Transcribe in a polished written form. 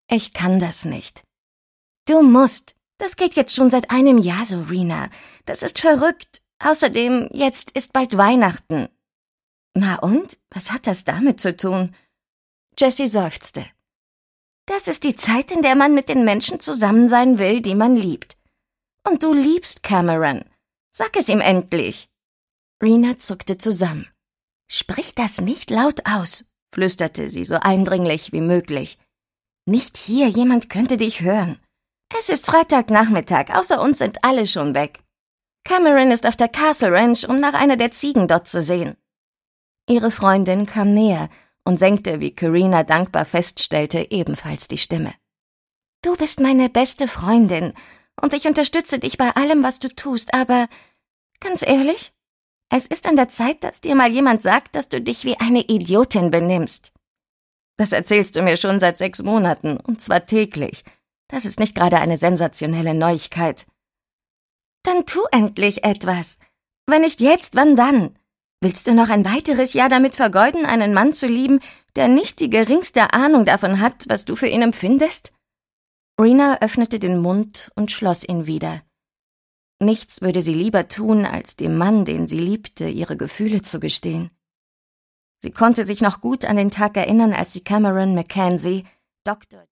Ich kann das nicht. Du musst. Das geht jetzt schon seit einem Jahr so, Rena. Das ist verrückt. Außerdem, jetzt ist bald Weihnachten. Na und? Was hat das damit zu tun? Jessie seufzte. Das ist die Zeit, in der man mit den Menschen zusammen sein will, die man liebt. Und du liebst Cameron. Sag es ihm endlich. Rena zuckte zusammen. Sprich das nicht laut aus, flüsterte sie so eindringlich wie möglich. Nicht hier, jemand könnte dich hören. Es ist Freitagnachmittag, außer uns sind alle schon weg. Cameron ist auf der Castle Ranch, um nach einer der Ziegen dort zu sehen. Ihre Freundin kam näher und senkte, wie Karina dankbar feststellte, ebenfalls die Stimme. Du bist meine beste Freundin und ich unterstütze dich bei allem, was du tust, aber ganz ehrlich, es ist an der Zeit, dass dir mal jemand sagt, dass du dich wie eine Idiotin benimmst. Das erzählst du mir schon seit 6 Monaten, und zwar täglich. Das ist nicht gerade eine sensationelle Neuigkeit. Dann tu endlich etwas. Wenn nicht jetzt, wann dann? Willst du noch ein weiteres Jahr damit vergeuden, einen Mann zu lieben, der nicht die geringste Ahnung davon hat, was du für ihn empfindest? Rena öffnete den Mund und schloss ihn wieder. Nichts würde sie lieber tun, als dem Mann, den sie liebte, ihre Gefühle zu gestehen. Sie konnte sich noch gut an den Tag erinnern, als sie Cameron Mackenzie, Dr.